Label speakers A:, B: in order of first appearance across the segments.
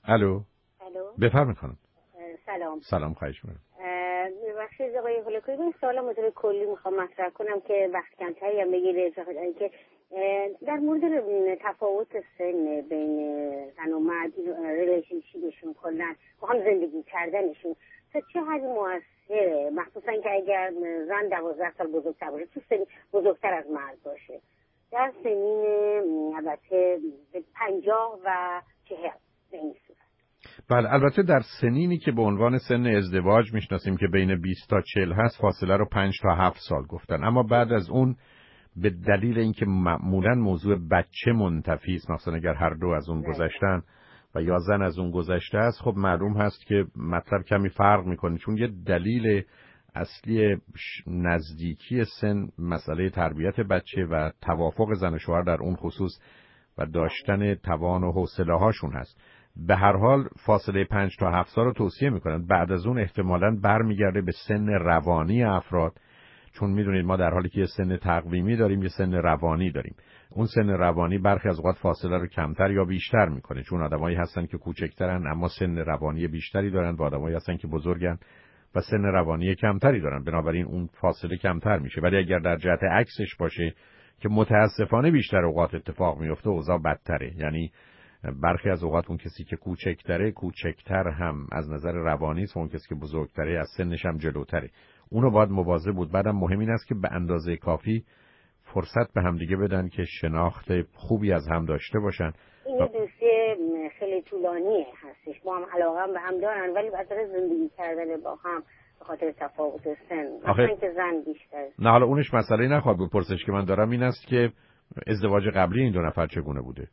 A: الو. بفرمایید خانم. سلام خواهش می‌کنم.
B: بخشی آقای هولکوی این سوال مطلب کلی میخوام مطرح کنم که وقت کمتری هم بگیره که در مورد تفاوت سن بین زن و مرد ریلیشنشیپشون کلا با هم زندگی کردنشون تا چه حد موثره، مخصوصا که اگر زن 12 سال بزرگتر باشه، تو سن بزرگتر از مرد باشه، در سنین البته 50 و 40 به این صورت.
A: بله البته در سنینی که به عنوان سن ازدواج میشناسیم که بین 20 تا 40 هست فاصله رو 5 تا 7 سال گفتن، اما بعد از اون به دلیل اینکه معمولا موضوع بچه منتفی است، مثلا اگر هر دو از اون گذشتن و یا زن از اون گذشته است، خب معلوم هست که مطلب کمی فرق میکنه، چون یه دلیل اصلی نزدیکی سن مسئله تربیت بچه و توافق زن و شوهر در اون خصوص و داشتن توان و حوصله هاشون هست. به هر حال فاصله 5 تا 7 سال رو توصیه میکنن. بعد از اون احتمالاً برمیگرده به سن روانی افراد، چون میدونید ما در حالی که یه سن تقویمی داریم یه سن روانی داریم. اون سن روانی برخی از اوقات فاصله رو کمتر یا بیشتر میکنه، چون آدمایی هستن که کوچکترن اما سن روانی بیشتری دارن و آدمایی هستن که بزرگن و سن روانی کمتری دارن، بنابراین اون فاصله کمتر میشه. ولی اگر در جهت عکسش باشه که متاسفانه بیشتر اوقات اتفاق میفته، اوضاع بدتره. یعنی برخی از اوقات اون کسی که کوچکتر هم از نظر روانی است و اون کسی که بزرگتره از سنش هم جلوتره. اونو باید مواظب بود. بعدم مهم این است که به اندازه کافی فرصت به هم دیگه بدن که شناخت خوبی از هم داشته باشن.
B: این دوستی خیلی طولانیه هستش، با هم علاقه به هم دارن ولی بعد زندگی کردن با هم به خاطر تفاوت سن مثلا که زن بیشتر.
A: نه حالا اونش مسئله نخواد. به پرسش که من دارم این است که ازدواج قبلی این دو نفر چگونه بوده؟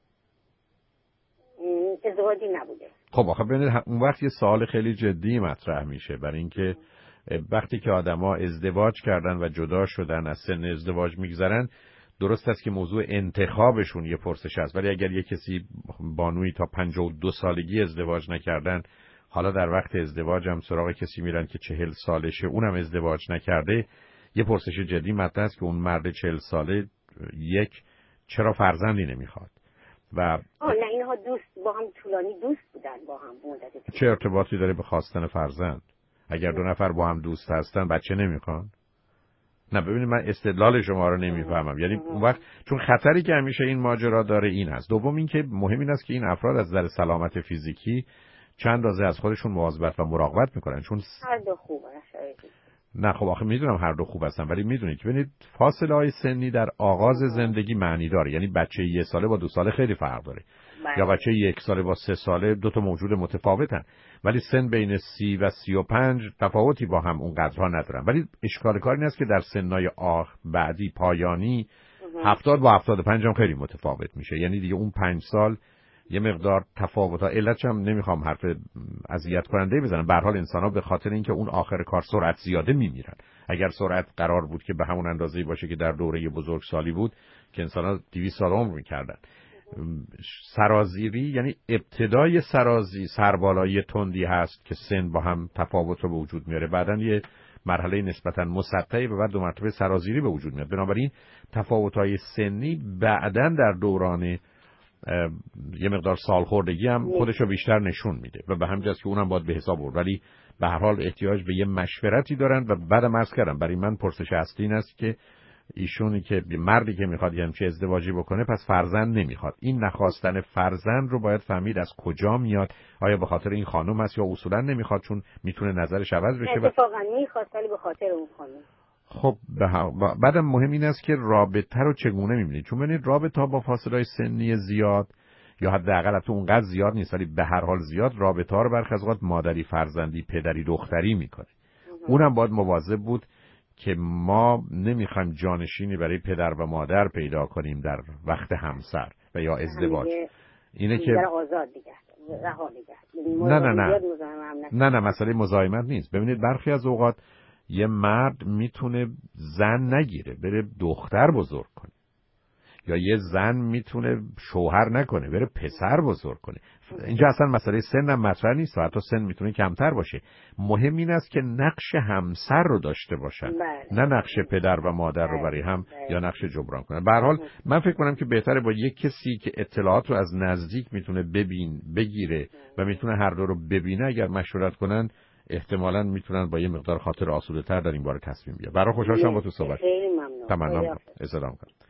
B: ازدواجی نبوده.
A: خب آخه ببینید اون وقت یه سوال خیلی جدی مطرح میشه، برای اینکه وقتی که آدما ازدواج کردن و جدا شدن از سن ازدواج میگذرن، درست است که موضوع انتخابشون یه پرسش است، ولی اگر یه کسی بانویی تا 52 سالگی ازدواج نکردن، حالا در وقت ازدواج هم سراغ کسی میرن که 40 سالشه اونم ازدواج نکرده، یه پرسش جدی مطرح است که اون مرد 40 ساله چرا فرزندی نمیخواد؟ و
B: نه اینها با هم طولانی دوست بودن، با هم مدت.
A: چه ارتباطی داره به خواستن فرزند؟ اگر دو نفر با هم دوست هستن بچه نمیخوان؟ نه ببینید من استدلال شما رو نمیفهمم. یعنی اون وقت چون خطری که همیشه این ماجرا داره این هست. دوم این که مهم این است که این افراد از نظر سلامت فیزیکی چند اندازه از خودشون مواظبت و مراقبت میکنن، چون
B: هر دو خوبه.
A: نه خب آخه میدونم هر دو خوب هستن، ولی میدونید که ببینید فاصله های سنی در آغاز زندگی معنی داره. یعنی بچه 1 ساله با 2 ساله خیلی فرق داره، یا بچه 1 ساله با 3 ساله دو تا موجود متفاوتن، ولی سن بین 30 و 35 تفاوتی با هم اون قدرها ندارن. ولی اشکال کار این است که در سنای بعدی پایانی 70 با 75 هم خیلی متفاوت میشه. یعنی دیگه اون 5 سال یه مقدار تفاوت‌ها، علتش هم نمیخوام حرف اذیت کننده بزنم، به هر حال انسان‌ها به خاطر اینکه اون آخر کار سرعت زیاده میمیرن. اگر سرعت قرار بود که به همون اندازه‌ای باشه که در دوره بزرگسالی بود که انسان‌ها 200 سال عمر می‌کردن. سرازیری یعنی ابتدای سربالایی تندی هست که سن با هم تفاوت رو به وجود میاره، بعدن یه مرحله نسبتاً مسطحی و بعد 2 مرتبه سرازیری به وجود میاد. بنابراین تفاوت‌های سنی بعدن در دوران یه مقدار سالخوردگی هم خودشو بیشتر نشون میده و به همین جاست که اونم باید به حساب برد. ولی به هر حال احتیاج به یه مشورتی دارن و بعدم عرض کردم برای من پرسش اصلی این است که ایشونی که مردی که میخواد یه همچین ازدواجی بکنه پس فرزند نمیخواد. این نخواستن فرزند رو باید فهمید از کجا میاد. آیا به خاطر این خانم است یا اصولا نمیخواد چون میتونه نظرش عوض بشه؟
B: اتفاقا میخواد ولی به خاطر اون خانم.
A: خب بعدم مهم این است که رابطه رو چگونه می‌بینید، چون ببینید رابطه با فاصله سنی زیاد یا حداقل تو اونقدر زیاد نیست ولی به هر حال زیاد، رابطه ها رو برخی از اوقات مادری فرزندی پدری دختری میکنه. اونم باید مواظب بود که ما نمیخوایم جانشینی برای پدر و مادر پیدا کنیم در وقت همسر و یا ازدواج. اینه که
B: آزاد دیگه رها
A: نه مسئله مزاحمت نیست. ببینید برخی از اوقات یه مرد میتونه زن نگیره بره دختر بزرگ کنه، یا یه زن میتونه شوهر نکنه بره پسر بزرگ کنه. اینجا اصلا مسئله سن هم مطرح نیست و حتی سن میتونه کمتر باشه. مهم این است که نقش همسر رو داشته باشن، نه نقش پدر و مادر رو برای هم یا نقش جبران کنن. به هر حال من فکر کنم که بهتره با یک کسی که اطلاعات رو از نزدیک میتونه بگیره و میتونه هر دو رو ببینه اگر مشورت کنن، احتمالاً میتونن با یه مقدار خاطر آسوده‌تر در این باره تصمیم بگیرن. برای خوشحال شدم با تو صحبت.
B: خیلی ممنون.
A: تمام. اسلام کنم.